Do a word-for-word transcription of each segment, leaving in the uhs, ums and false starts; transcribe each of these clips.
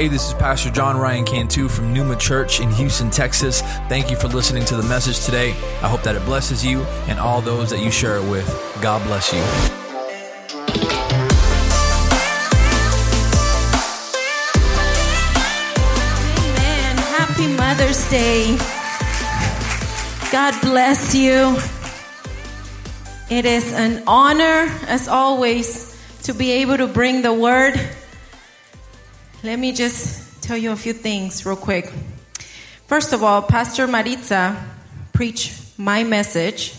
Hey, this is Pastor John Ryan Cantu from Pneuma Church in Houston, Texas. Thank you for listening to the message today. I hope that it blesses you and all those that you share it with. God bless you. Amen. Happy Mother's Day. God bless you. It is an honor, as always, to be able to bring the word. Let me just tell you a few things real quick. First of all, Pastor Maritza preached my message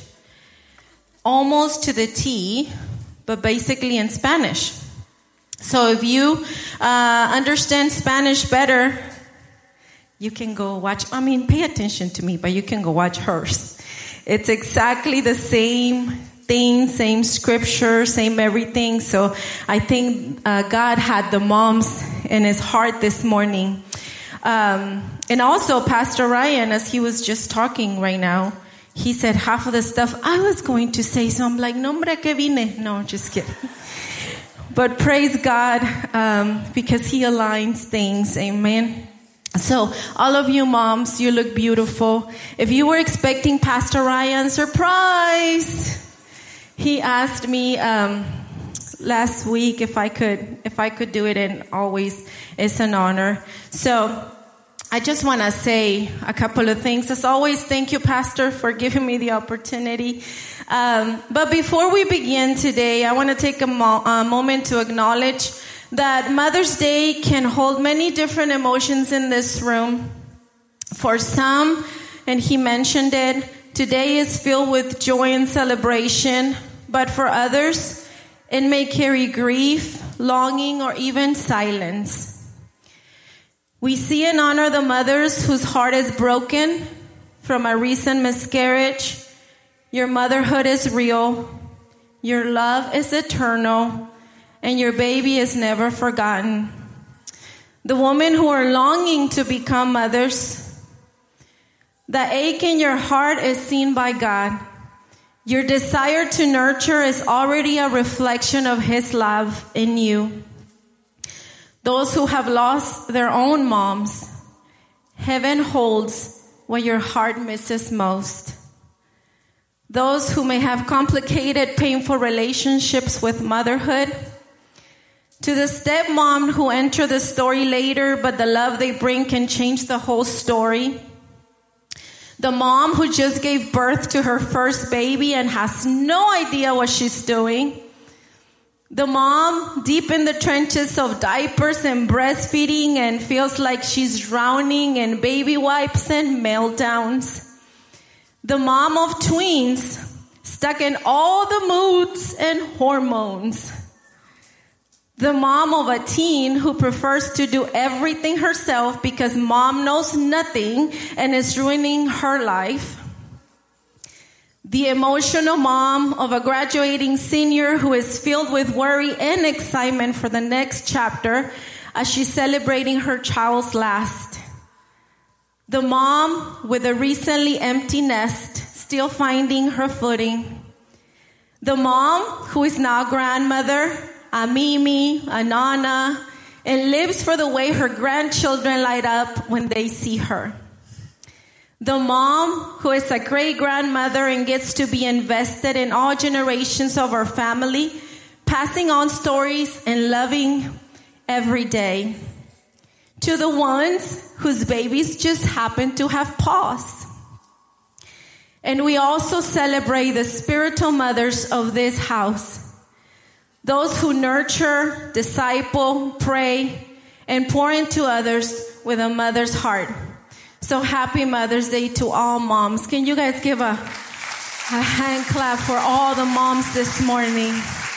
almost to the T, but basically in Spanish. So if you uh, understand Spanish better, you can go watch, I mean, pay attention to me, but you can go watch hers. It's exactly the same thing, same scripture, same everything. So I think uh, God had the moms in his heart this morning. Um, and also Pastor Ryan, as he was just talking right now, he said half of the stuff I was going to say. So I'm like, no, hombre, que vine. No, just kidding. But praise God, um, because he aligns things. Amen. So all of you moms, you look beautiful. If you were expecting Pastor Ryan, surprise! He asked me um, last week if I could if I could do it, and always it's an honor. So I just want to say a couple of things. As always, thank you, Pastor, for giving me the opportunity. Um, but before we begin today, I want to take a, mo- a moment to acknowledge that Mother's Day can hold many different emotions in this room. For some, and he mentioned it, today is filled with joy and celebration, but for others, it may carry grief, longing, or even silence. We see and honor the mothers whose heart is broken from a recent miscarriage. Your motherhood is real, your love is eternal, and your baby is never forgotten. The women who are longing to become mothers, the ache in your heart is seen by God. Your desire to nurture is already a reflection of His love in you. Those who have lost their own moms, heaven holds what your heart misses most. Those who may have complicated, painful relationships with motherhood, to the stepmom who enter the story later, but the love they bring can change the whole story. The mom who just gave birth to her first baby and has no idea what she's doing. The mom deep in the trenches of diapers and breastfeeding and feels like she's drowning in baby wipes and meltdowns. The mom of tweens stuck in all the moods and hormones. The mom of a teen who prefers to do everything herself because mom knows nothing and is ruining her life. The emotional mom of a graduating senior who is filled with worry and excitement for the next chapter as she's celebrating her child's last. The mom with a recently empty nest, still finding her footing. The mom who is now grandmother, a Mimi, a Nana, and lives for the way her grandchildren light up when they see her. The mom who is a great-grandmother and gets to be invested in all generations of our family, passing on stories and loving every day. To the ones whose babies just happen to have paused. And we also celebrate the spiritual mothers of this house. Those who nurture, disciple, pray, and pour into others with a mother's heart. So happy Mother's Day to all moms. Can you guys give a, a hand clap for all the moms this morning?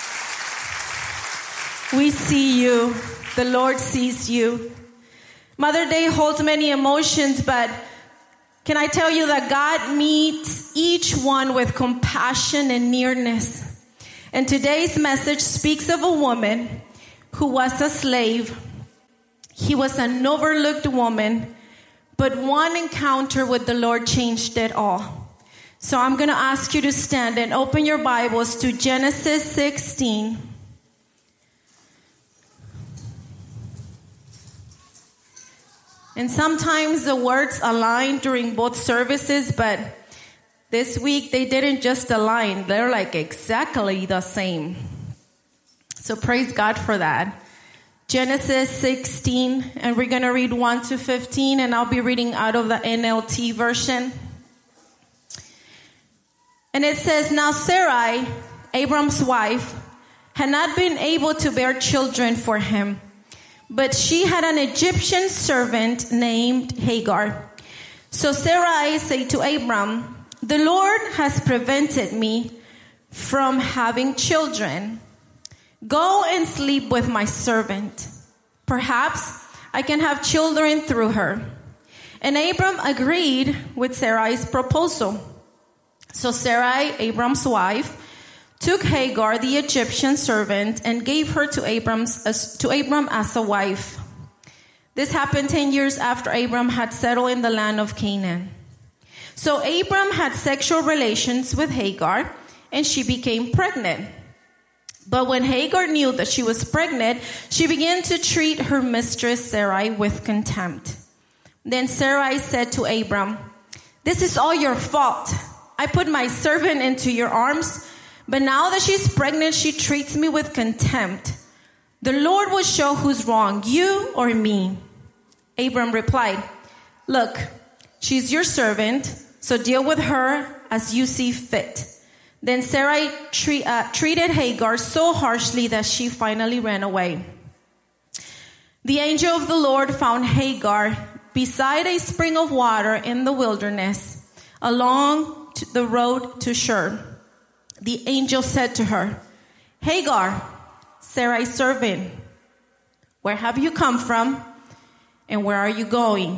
We see you. The Lord sees you. Mother's Day holds many emotions, but can I tell you that God meets each one with compassion and nearness. And today's message speaks of a woman who was a slave. He was an overlooked woman, but one encounter with the Lord changed it all. So I'm going to ask you to stand and open your Bibles to Genesis sixteen. And sometimes the words align during both services, but this week they didn't just align. They're like exactly the same. So praise God for that. Genesis sixteen, and we're going to read one to fifteen, and I'll be reading out of the N L T version. And it says, "Now Sarai, Abram's wife, had not been able to bear children for him, but she had an Egyptian servant named Hagar. So Sarai said to Abram, 'The Lord has prevented me from having children. Go and sleep with my servant. Perhaps I can have children through her.' And Abram agreed with Sarai's proposal. So Sarai, Abram's wife, took Hagar, the Egyptian servant, and gave her to Abram's as, to Abram as a wife. This happened ten years after Abram had settled in the land of Canaan. So Abram had sexual relations with Hagar, and she became pregnant. But when Hagar knew that she was pregnant, she began to treat her mistress Sarai with contempt. Then Sarai said to Abram, 'This is all your fault. I put my servant into your arms, but now that she's pregnant, she treats me with contempt. The Lord will show who's wrong, you or me.' Abram replied, 'Look, she's your servant, so deal with her as you see fit.' Then Sarai tre- uh, treated Hagar so harshly that she finally ran away. The angel of the Lord found Hagar beside a spring of water in the wilderness, along the road to Shur. The angel said to her, 'Hagar, Sarai's servant, where have you come from, and where are you going?'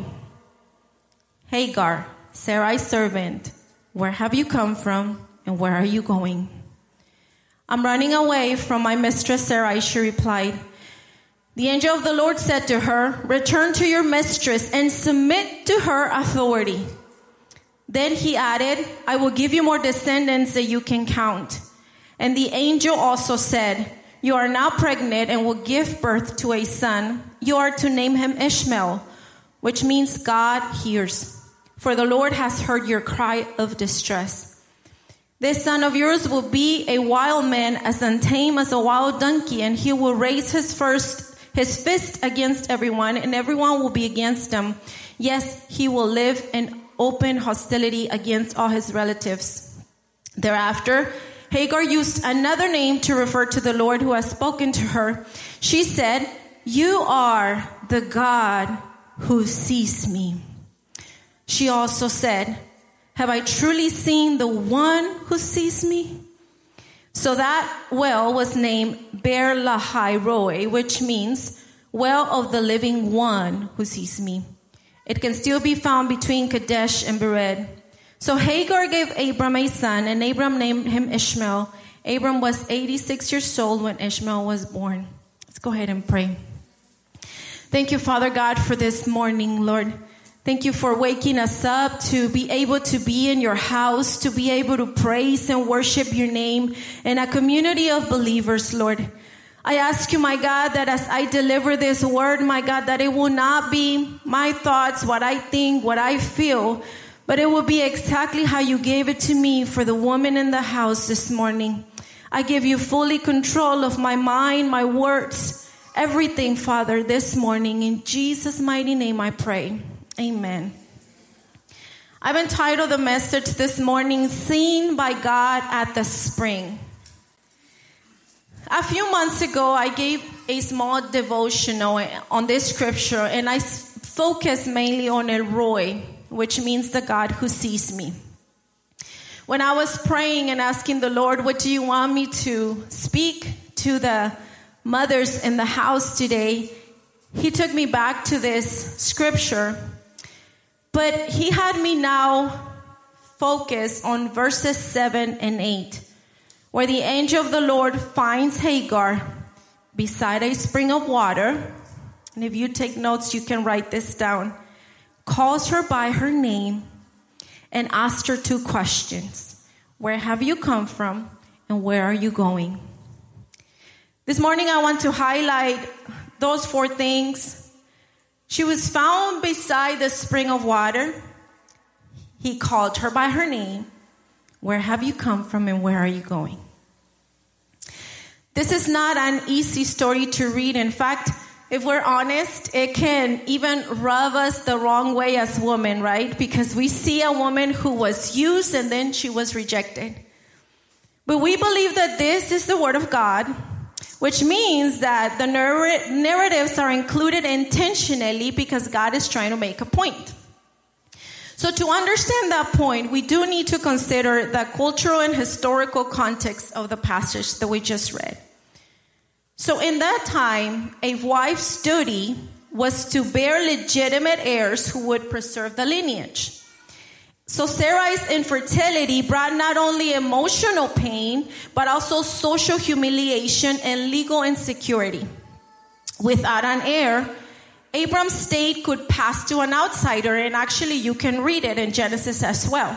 Hagar, Sarai's servant, where have you come from, and where are you going?" "I'm running away from my mistress Sarai," she replied. The angel of the Lord said to her, "Return to your mistress and submit to her authority." Then he added, "I will give you more descendants than you can count." And the angel also said, "You are now pregnant and will give birth to a son. You are to name him Ishmael, which means God hears. For the Lord has heard your cry of distress. This son of yours will be a wild man, as untame as a wild donkey, and he will raise his first his fist against everyone, and everyone will be against him. Yes, he will live in open hostility against all his relatives." Thereafter, Hagar used another name to refer to the Lord who has spoken to her. She said, "You are the God who sees me." She also said, "Have I truly seen the one who sees me?" So that well was named Beer Lahai Roi, which means well of the living one who sees me. It can still be found between Kadesh and Bered. So Hagar gave Abram a son, and Abram named him Ishmael. Abram was eighty-six years old when Ishmael was born. Let's go ahead and pray. Thank you, Father God, for this morning, Lord. Thank you for waking us up to be able to be in your house, to be able to praise and worship your name in a community of believers, Lord. I ask you, my God, that as I deliver this word, my God, that it will not be my thoughts, what I think, what I feel, but it will be exactly how you gave it to me for the woman in the house this morning. I give you fully control of my mind, my words, everything, Father, this morning. In Jesus' mighty name I pray. Amen. I've entitled the message this morning, Seen by God at the Spring. A few months ago, I gave a small devotional on this scripture, and I focused mainly on El Roi, which means the God who sees me. When I was praying and asking the Lord, what do you want me to speak to the mothers in the house today, he took me back to this scripture. But he had me now focus on verses seven and eight, where the angel of the Lord finds Hagar beside a spring of water. And if you take notes, you can write this down. Calls her by her name and asks her two questions. Where have you come from, and where are you going? This morning I want to highlight those four things She was found beside the spring of water. He called her by her name. Where have you come from and where are you going? This is not an easy story to read. In fact, if we're honest, it can even rub us the wrong way as women, right? Because we see a woman who was used and then she was rejected. But we believe that this is the Word of God, which means that the narr- narratives are included intentionally because God is trying to make a point. So to understand that point, we do need to consider the cultural and historical context of the passage that we just read. So in that time, a wife's duty was to bear legitimate heirs who would preserve the lineage. So Sarai's infertility brought not only emotional pain, but also social humiliation and legal insecurity. Without an heir, Abram's state could pass to an outsider, and actually you can read it in Genesis as well.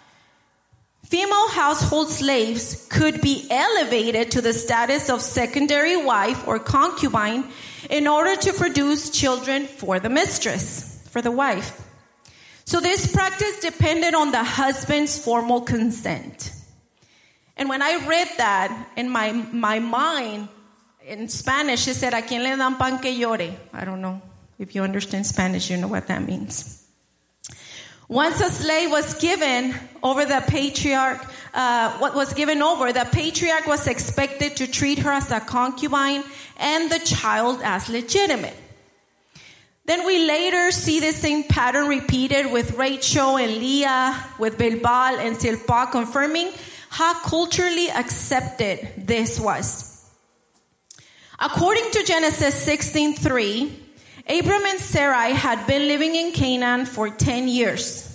Female household slaves could be elevated to the status of secondary wife or concubine in order to produce children for the mistress, for the wife. So this practice depended on the husband's formal consent. And when I read that in my, my mind, in Spanish, it said, ¿A quién le dan pan que llore? I don't know. If you understand Spanish, you know what that means. Once a slave was given over the patriarch, uh, what was given over, the patriarch was expected to treat her as a concubine and the child as legitimate. Then we later see the same pattern repeated with Rachel and Leah, with Bilbal and Silpa, confirming how culturally accepted this was. According to Genesis sixteen three, Abram and Sarai had been living in Canaan for ten years.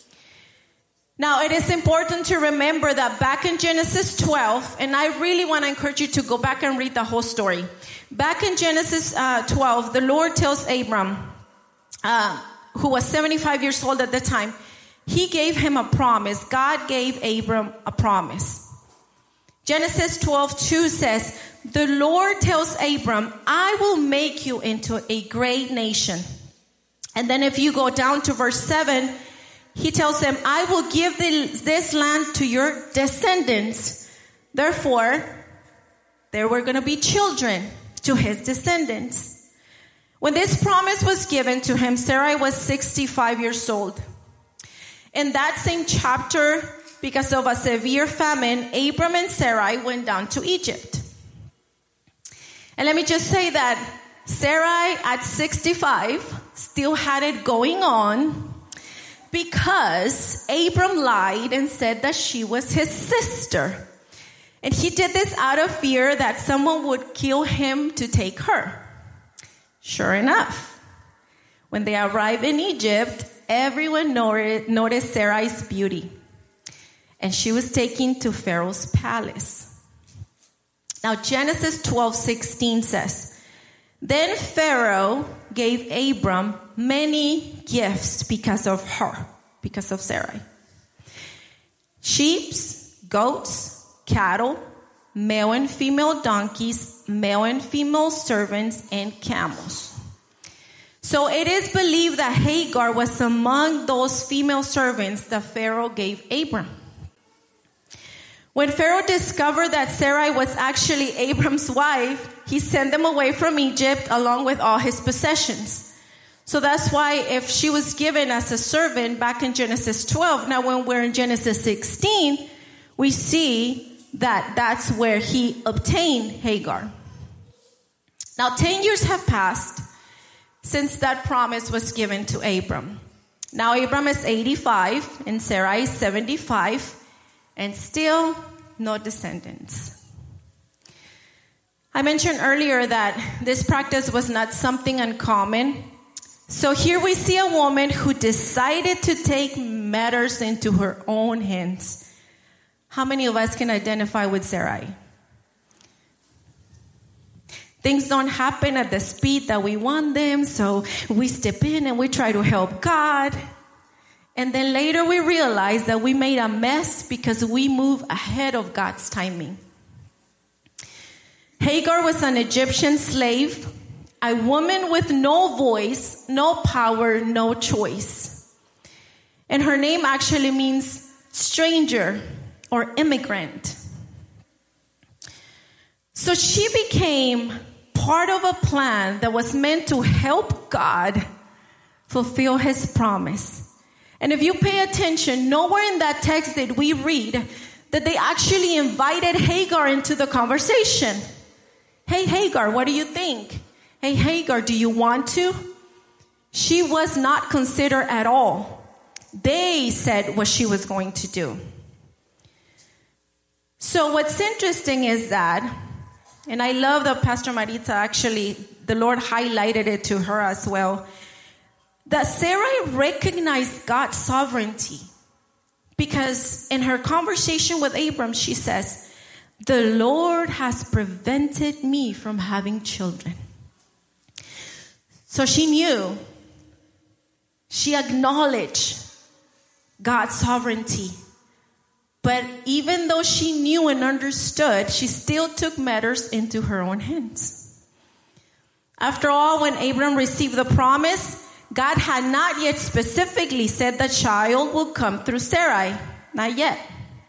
Now, it is important to remember that back in Genesis twelve, and I really want to encourage you to go back and read the whole story. Back in Genesis uh, twelve, the Lord tells Abram, uh, who was seventy-five years old at the time, he gave him a promise. God gave Abram a promise. Genesis twelve two says, the Lord tells Abram, I will make you into a great nation. And then if you go down to verse seven, he tells him, I will give the, this land to your descendants. Therefore, there were going to be children to his descendants. When this promise was given to him, Sarai was sixty-five years old. In that same chapter, because of a severe famine, Abram and Sarai went down to Egypt. And let me just say that Sarai at sixty-five still had it going on because Abram lied and said that she was his sister. And he did this out of fear that someone would kill him to take her. Sure enough, when they arrived in Egypt, everyone noticed Sarai's beauty. And she was taken to Pharaoh's palace. Now, Genesis twelve sixteen says, then Pharaoh gave Abram many gifts because of her, because of Sarai. Sheep, goats, cattle, male and female donkeys, male and female servants, and camels. So it is believed that Hagar was among those female servants that Pharaoh gave Abram. When Pharaoh discovered that Sarai was actually Abram's wife, he sent them away from Egypt along with all his possessions. So that's why if she was given as a servant back in Genesis twelve, now when we're in Genesis sixteen, we see that that's where he obtained Hagar. Now ten years have passed since that promise was given to Abram. Now Abram is eighty-five and Sarai is seventy-five. And still, no descendants. I mentioned earlier that this practice was not something uncommon. So here we see a woman who decided to take matters into her own hands. How many of us can identify with Sarai? Things don't happen at the speed that we want them, so we step in and we try to help God. And then later we realize that we made a mess because we move ahead of God's timing. Hagar was an Egyptian slave, a woman with no voice, no power, no choice. And her name actually means stranger or immigrant. So she became part of a plan that was meant to help God fulfill his promise. And if you pay attention, nowhere in that text did we read that they actually invited Hagar into the conversation. Hey, Hagar, what do you think? Hey, Hagar, do you want to? She was not considered at all. They said what she was going to do. So what's interesting is that, and I love that Pastor Maritza actually, the Lord highlighted it to her as well, that Sarai recognized God's sovereignty. Because in her conversation with Abram, she says, the Lord has prevented me from having children. So she knew, she acknowledged God's sovereignty. But even though she knew and understood, she still took matters into her own hands. After all, when Abram received the promise, God had not yet specifically said the child will come through Sarai. Not yet.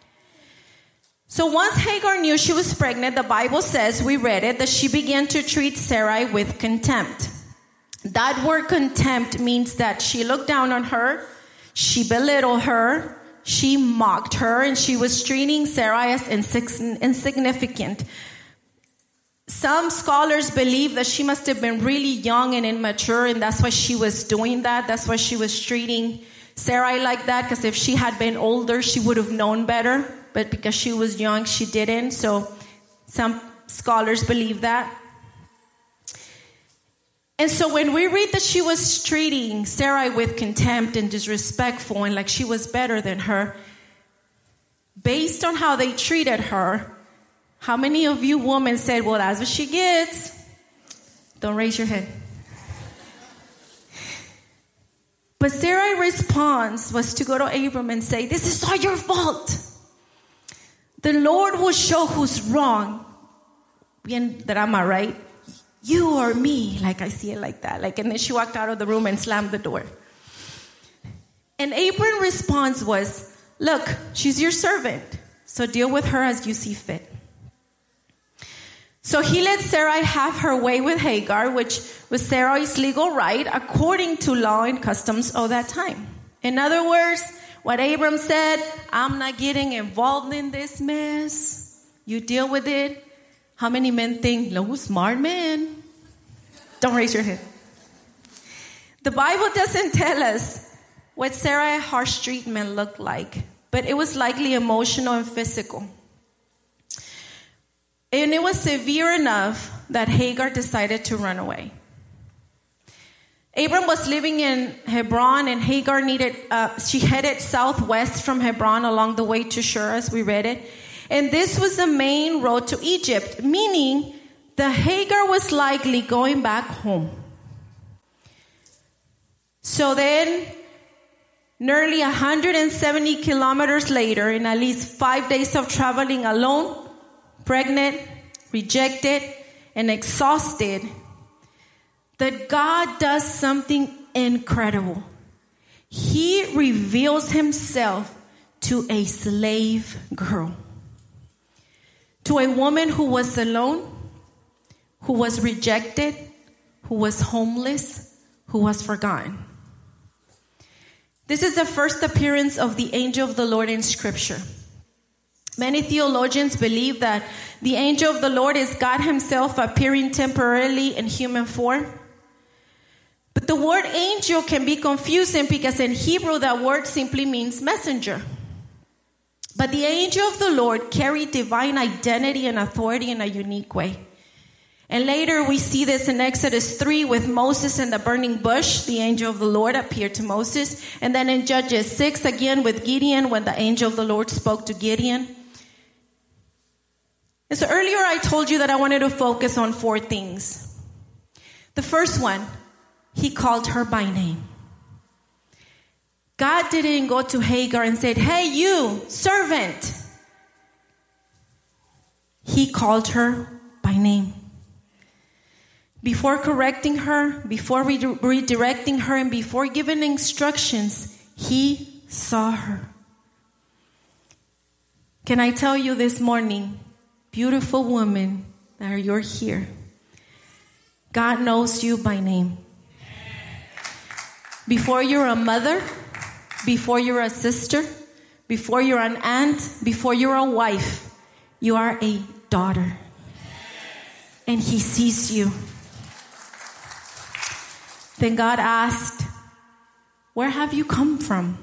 So once Hagar knew she was pregnant, the Bible says, we read it, that she began to treat Sarai with contempt. That word contempt means that she looked down on her, she belittled her, she mocked her, and she was treating Sarai as insignificant. Some scholars believe that she must have been really young and immature, and that's why she was doing that. That's why she was treating Sarai like that, because if she had been older, she would have known better. But because she was young, she didn't. So some scholars believe that. And so when we read that she was treating Sarai with contempt and disrespectful and like she was better than her, based on how they treated her, how many of you women said, well, that's what she gets? Don't raise your hand. But Sarai's response was to go to Abram and say, this is all your fault. The Lord will show who's wrong. Bien drama, right? You or me. Like I see it like that. Like, and then she walked out of the room and slammed the door. And Abram's response was, look, she's your servant. So deal with her as you see fit. So he let Sarai have her way with Hagar, which was Sarai's legal right according to law and customs of that time. In other words, what Abram said, I'm not getting involved in this mess. You deal with it. How many men think, no, smart man? Don't raise your hand. The Bible doesn't tell us what Sarai's harsh treatment looked like, but it was likely emotional and physical. And it was severe enough that Hagar decided to run away. Abram was living in Hebron, and Hagar needed, uh, she headed southwest from Hebron along the way to Shur, as we read it. And this was the main road to Egypt, meaning that Hagar was likely going back home. So then, nearly one hundred seventy kilometers later, in at least five days of traveling alone, pregnant, rejected, and exhausted, that God does something incredible. He reveals himself to a slave girl, to a woman who was alone, who was rejected, who was homeless, who was forgotten. This is the first appearance of the angel of the Lord in Scripture. Many theologians believe that the angel of the Lord is God himself appearing temporarily in human form. But the word angel can be confusing because in Hebrew that word simply means messenger. But the angel of the Lord carried divine identity and authority in a unique way. And later we see this in Exodus three with Moses and the burning bush. The angel of the Lord appeared to Moses. And then in Judges six again with Gideon when the angel of the Lord spoke to Gideon. And so earlier I told you that I wanted to focus on four things. The first one, he called her by name. God didn't go to Hagar and said, hey, you, servant. He called her by name. before correcting her, before re- redirecting her, and before giving instructions, he saw her. Can I tell you this morning, beautiful woman, that you're here, God knows you by name. Before you're a mother, before you're a sister, before you're an aunt, before you're a wife, you are a daughter. And he sees you. Then God asked, where have you come from?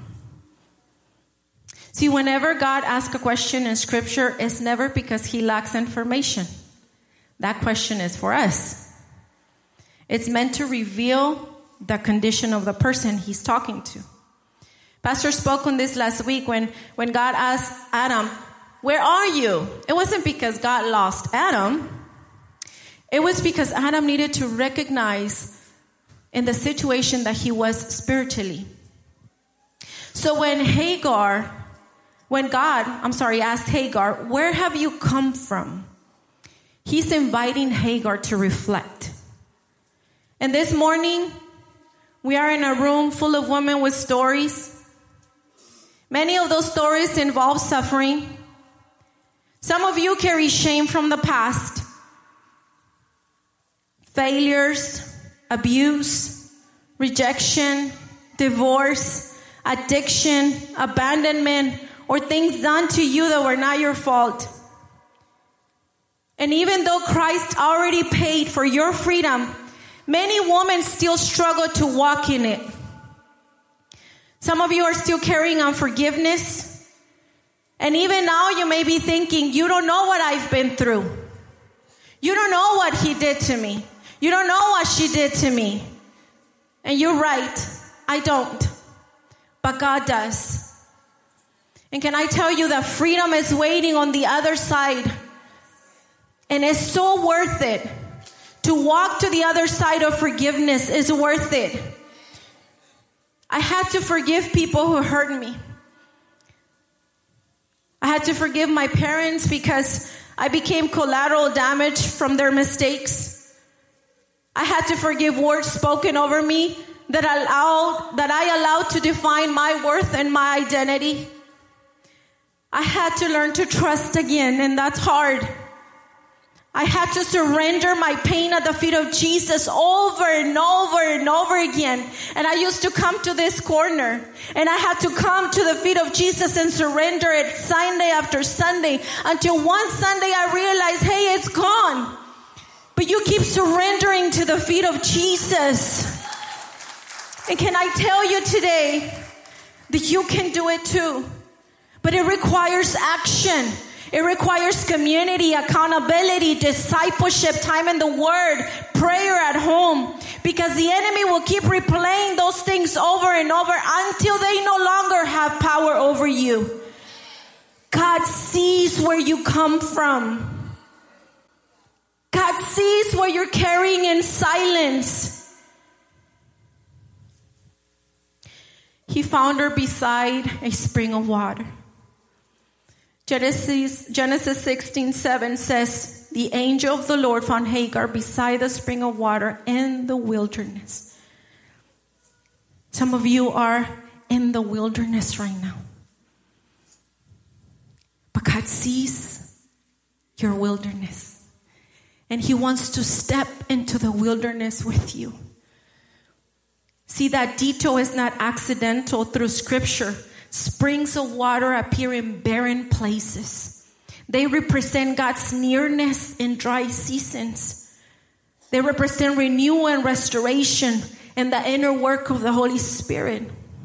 See, whenever God asks a question in Scripture, it's never because he lacks information. That question is for us. It's meant to reveal the condition of the person he's talking to. Pastor spoke on this last week when, when God asked Adam, where are you? It wasn't because God lost Adam. It was because Adam needed to recognize in the situation that he was spiritually. So when Hagar, when God, I'm sorry, asked Hagar, where have you come from? He's inviting Hagar to reflect. And this morning, we are in a room full of women with stories. Many of those stories involve suffering. Some of you carry shame from the past. Failures, abuse, rejection, divorce, addiction, abandonment, or things done to you that were not your fault. And even though Christ already paid for your freedom, many women still struggle to walk in it. Some of you are still carrying unforgiveness. And even now you may be thinking, you don't know what I've been through. You don't know what he did to me. You don't know what she did to me. And you're right, I don't. But God does. And can I tell you that freedom is waiting on the other side. And it's so worth it. To walk to the other side of forgiveness is worth it. I had to forgive people who hurt me. I had to forgive my parents because I became collateral damage from their mistakes. I had to forgive words spoken over me that allowed, that I allowed to define my worth and my identity. I had to learn to trust again, and that's hard. I had to surrender my pain at the feet of Jesus over and over and over again. And I used to come to this corner and I had to come to the feet of Jesus and surrender it Sunday after Sunday until one Sunday I realized, hey, it's gone. But you keep surrendering to the feet of Jesus. And can I tell you today that you can do it too? But it requires action. It requires community, accountability, discipleship, time in the Word, prayer at home. Because the enemy will keep replaying those things over and over until they no longer have power over you. God sees where you come from. God sees what you're carrying in silence. He found her beside a spring of water. Genesis, Genesis sixteen seven says, the angel of the Lord found Hagar beside the spring of water in the wilderness. Some of you are in the wilderness right now. But God sees your wilderness. And He wants to step into the wilderness with you. See, that detail is not accidental through Scripture. Springs of water appear in barren places. They represent God's nearness in dry seasons. They represent renewal and restoration and the inner work of the Holy Spirit.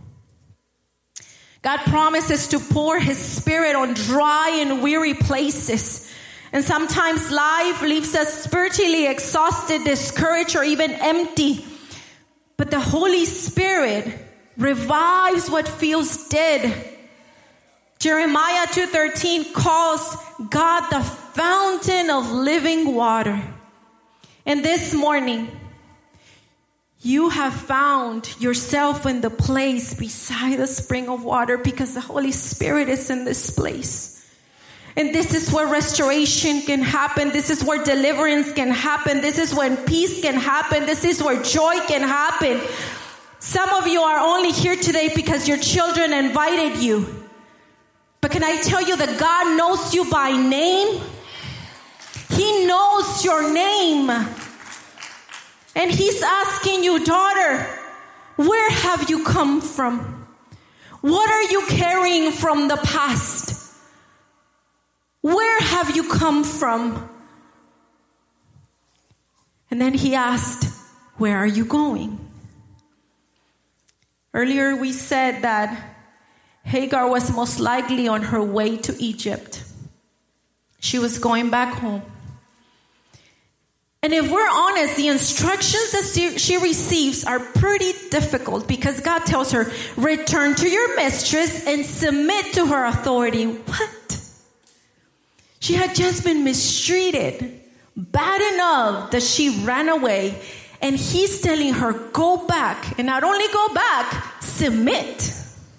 God promises to pour His Spirit on dry and weary places. And sometimes life leaves us spiritually exhausted, discouraged, or even empty. But the Holy Spirit revives what feels dead. Jeremiah two thirteen calls God the fountain of living water. And this morning, you have found yourself in the place beside the spring of water because the Holy Spirit is in this place. And this is where restoration can happen. This is where deliverance can happen. This is when peace can happen. This is where joy can happen. Some of you are only here today because your children invited you. But can I tell you that God knows you by name? He knows your name. And He's asking you, daughter, where have you come from? What are you carrying from the past? Where have you come from? And then He asked, where are you going? Earlier we said that Hagar was most likely on her way to Egypt. She was going back home. And if we're honest, the instructions that she receives are pretty difficult because God tells her, return to your mistress and submit to her authority. What? She had just been mistreated bad enough that she ran away. And He's telling her, go back. And not only go back, submit.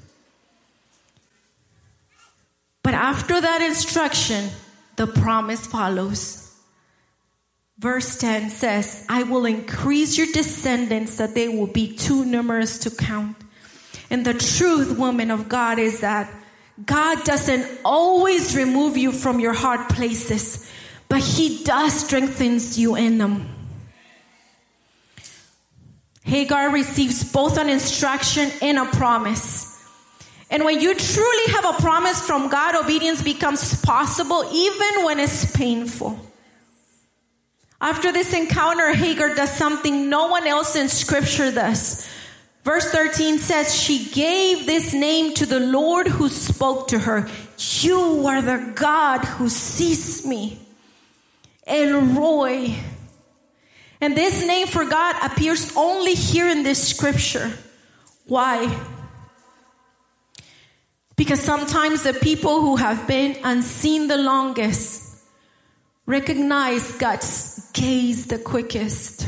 But after that instruction, the promise follows. Verse ten says, I will increase your descendants that they will be too numerous to count. And the truth, woman of God, is that God doesn't always remove you from your hard places, but He does strengthens you in them. Hagar receives both an instruction and a promise. And when you truly have a promise from God, obedience becomes possible even when it's painful. After this encounter, Hagar does something no one else in Scripture does. Verse thirteen says, she gave this name to the Lord who spoke to her. You are the God who sees me. El Roi. And this name for God appears only here in this Scripture. Why? Because sometimes the people who have been unseen the longest recognize God's gaze the quickest.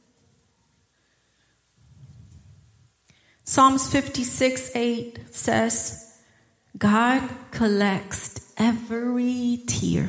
Psalms fifty-six eight says, God collects every tear.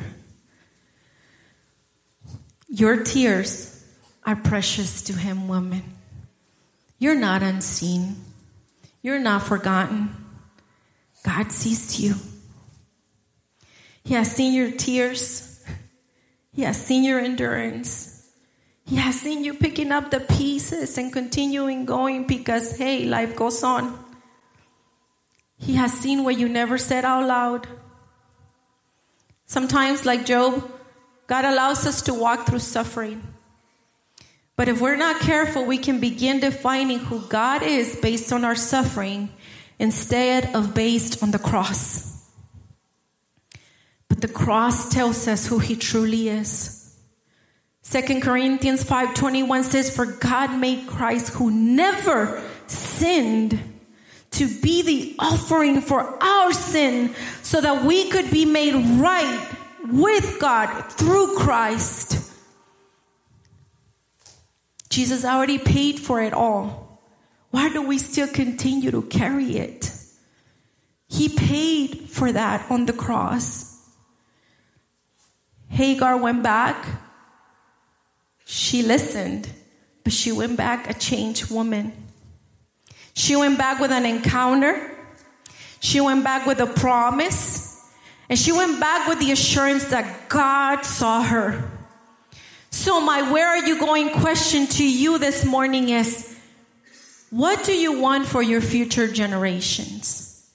Your tears are precious to Him, woman. You're not unseen. You're not forgotten. God sees you. He has seen your tears. He has seen your endurance. He has seen you picking up the pieces and continuing going because, hey, life goes on. He has seen what you never said out loud. Sometimes, like Job, God allows us to walk through suffering. But if we're not careful, we can begin defining who God is based on our suffering instead of based on the cross. But the cross tells us who He truly is. Second Corinthians five twenty-one says, for God made Christ, who never sinned, to be the offering for our sin so that we could be made right with God through Christ. Jesus already paid for it all. Why do we still continue to carry it? He paid for that on the cross. Hagar went back. She listened, but she went back a changed woman. She went back with an encounter. She went back with a promise. And she went back with the assurance that God saw her. So my where are you going question to you this morning is, what do you want for your future generations?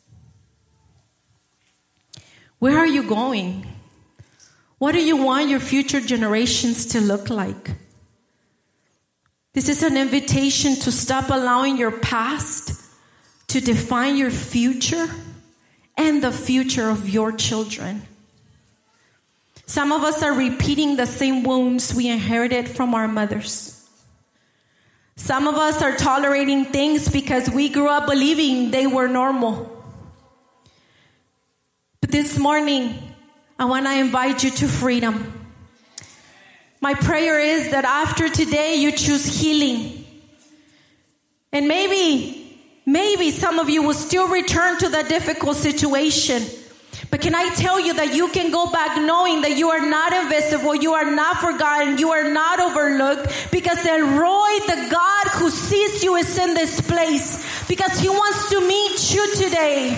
Where are you going? What do you want your future generations to look like? This is an invitation to stop allowing your past to define your future and the future of your children. Some of us are repeating the same wounds we inherited from our mothers. Some of us are tolerating things because we grew up believing they were normal. But this morning, I want to invite you to freedom. My prayer is that after today, you choose healing. And maybe, maybe some of you will still return to that difficult situation. But can I tell you that you can go back knowing that you are not invisible, you are not forgotten, you are not overlooked, because El Roy, the God who sees you, is in this place, because he wants to meet you today.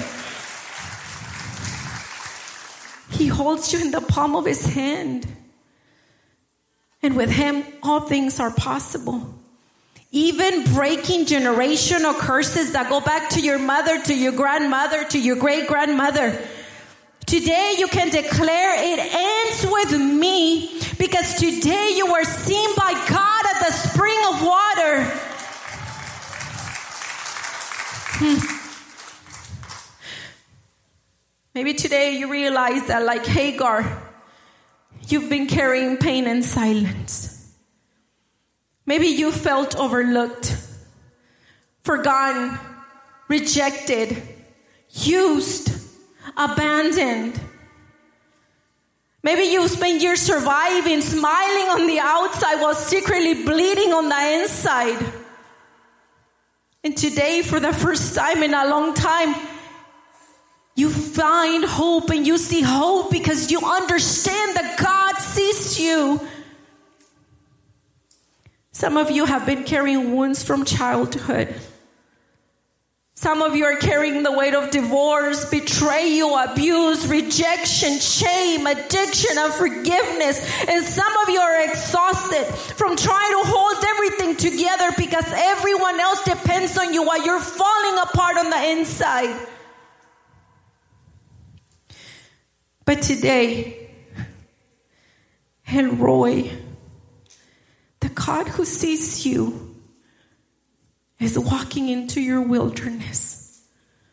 He holds you in the palm of his hand. And with him, all things are possible. Even breaking generational curses that go back to your mother, to your grandmother, to your great-grandmother. Today you can declare it ends with me, because today you were seen by God at the spring of water. Hmm. Maybe today you realize that, like Hagar, you've been carrying pain in silence. Maybe you felt overlooked, forgotten, rejected, used, abandoned. Maybe you spent years surviving, smiling on the outside while secretly bleeding on the inside. And today, for the first time in a long time, you find hope, and you see hope because you understand that God sees you. Some of you have been carrying wounds from childhood. Some of you are carrying the weight of divorce, betrayal, abuse, rejection, shame, addiction, unforgiveness. And some of you are exhausted from trying to hold everything together because everyone else depends on you while you're falling apart on the inside. But today, El Roy, the God who sees you, is walking into your wilderness.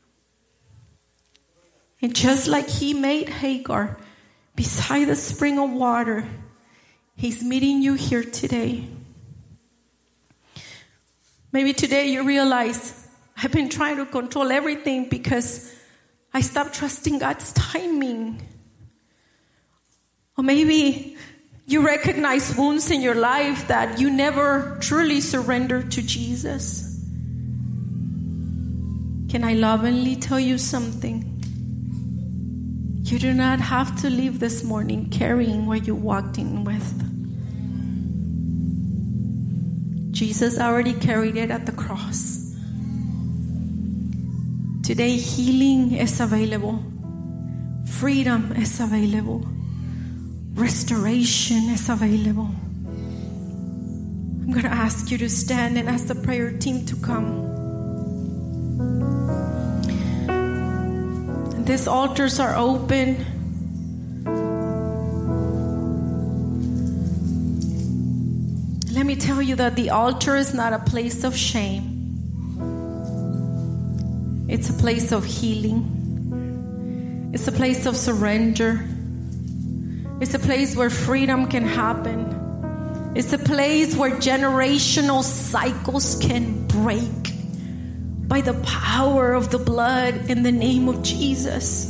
And just like he made Hagar beside the spring of water, he's meeting you here today. Maybe today you realize, I've been trying to control everything because I stopped trusting God's timing. Or maybe you recognize wounds in your life that you never truly surrendered to Jesus. Can I lovingly tell you something? You do not have to leave this morning carrying what you walked in with. Jesus already carried it at the cross. Today, healing is available. Freedom is available. Restoration is available. I'm going to ask you to stand and ask the prayer team to come. And these altars are open. Let me tell you that the altar is not a place of shame. It's a place of healing. It's a place of surrender. It's a place where freedom can happen. It's a place where generational cycles can break by the power of the blood in the name of Jesus.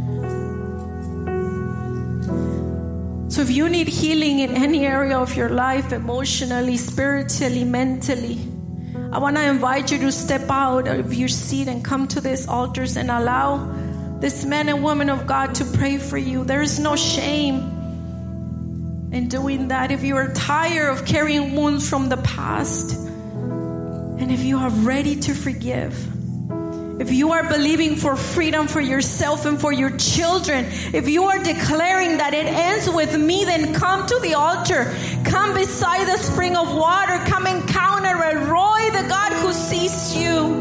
So if you need healing in any area of your life, emotionally, spiritually, mentally, I want to invite you to step out of your seat and come to these altars and allow this man and woman of God to pray for you. There is no shame in doing that. If you are tired of carrying wounds from the past, and if you are ready to forgive, if you are believing for freedom for yourself and for your children, if you are declaring that it ends with me, then come to the altar. Come beside the spring of water. Come encounter El Roy, the God who sees you.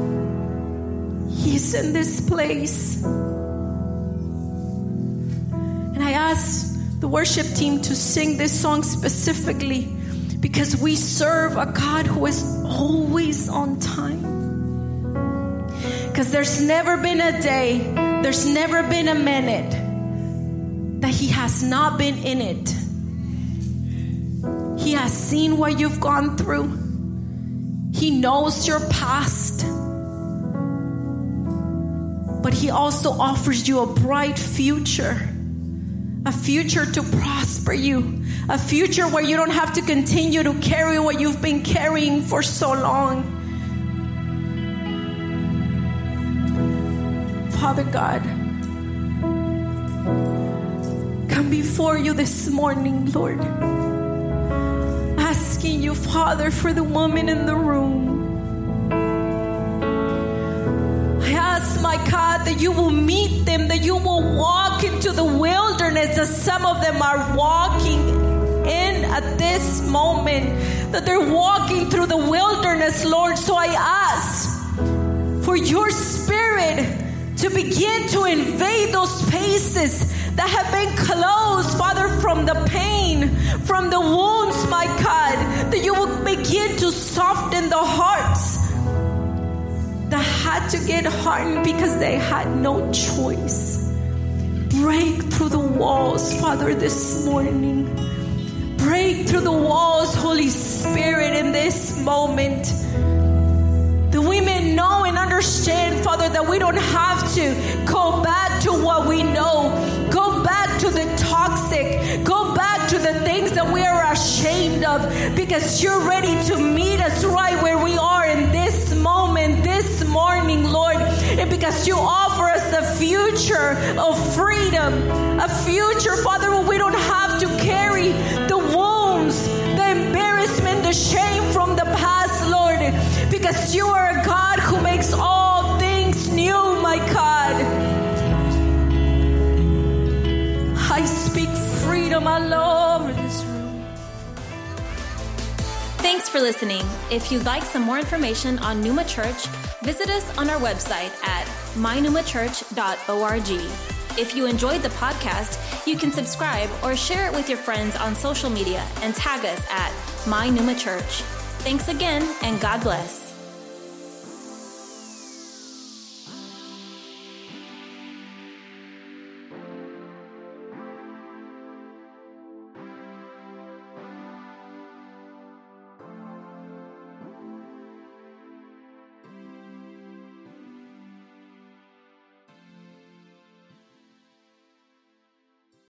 He's in this place. And I ask the worship team to sing this song specifically because we serve a God who is always on time. Because there's never been a day, there's never been a minute that he has not been in it. He has seen what you've gone through. He knows your past. But he also offers you a bright future. A future to prosper you. A future where you don't have to continue to carry what you've been carrying for so long. Father God, before you this morning, Lord, asking you, Father, for the woman in the room. I ask, my God, that you will meet them, that you will walk into the wilderness as some of them are walking in at this moment, that they're walking through the wilderness, Lord. So I ask for your Spirit to begin to invade those spaces that have been closed, Father, from the pain, from the wounds, my God, that you will begin to soften the hearts that had to get hardened because they had no choice. Break through the walls, Father, this morning. Break through the walls, Holy Spirit, in this moment. That we may know and understand, Father, that we don't have to go back to what we know. Go back to the toxic. Go back to the things that we are ashamed of, because you're ready to meet us right where we are in this moment, this morning, Lord. And because you offer us a future of freedom, a future, Father, where we don't have to carry the wounds, the embarrassment, the shame from the past, Lord. Because you are a God who makes all things new, my God. I speak freedom all over this room. Thanks for listening. If you'd like some more information on Pneuma Church, visit us on our website at my pneuma church dot org. If you enjoyed the podcast, you can subscribe or share it with your friends on social media and tag us at my pneuma church. Thanks again, and God bless.